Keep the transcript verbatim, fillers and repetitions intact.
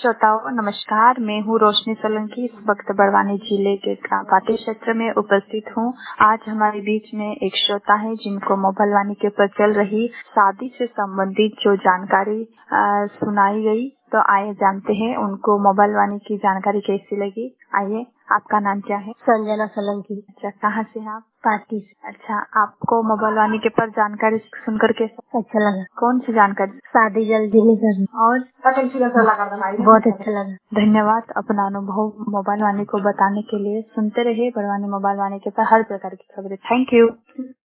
श्रोताओं नमस्कार, मैं हूँ रोशनी सोलंकी। इस वक्त बड़वानी जिले के पाटी क्षेत्र में उपस्थित हूँ। आज हमारे बीच में एक श्रोता है जिनको मोबाइल वाणी के ऊपर चल रही शादी से संबंधित जो जानकारी आ, सुनाई गई, तो आइए जानते हैं उनको मोबाइल वाणी की जानकारी कैसी लगी। आइए, आपका नाम क्या है? संजना सोलंकी। अच्छा, कहाँ से हैं आप? पार्टी से। अच्छा, आपको मोबाइल वाणी के ऊपर जानकारी सुनकर कैसा अच्छा लगा। कौन सी जानकारी? शादी जल्दी नहीं करनी। और बहुत अच्छा लगा। धन्यवाद अपना अनुभव मोबाइल वाणी को बताने के लिए। सुनते रहिए बड़वानी मोबाइल वाणी के ऊपर हर प्रकार की खबरें। Thank you.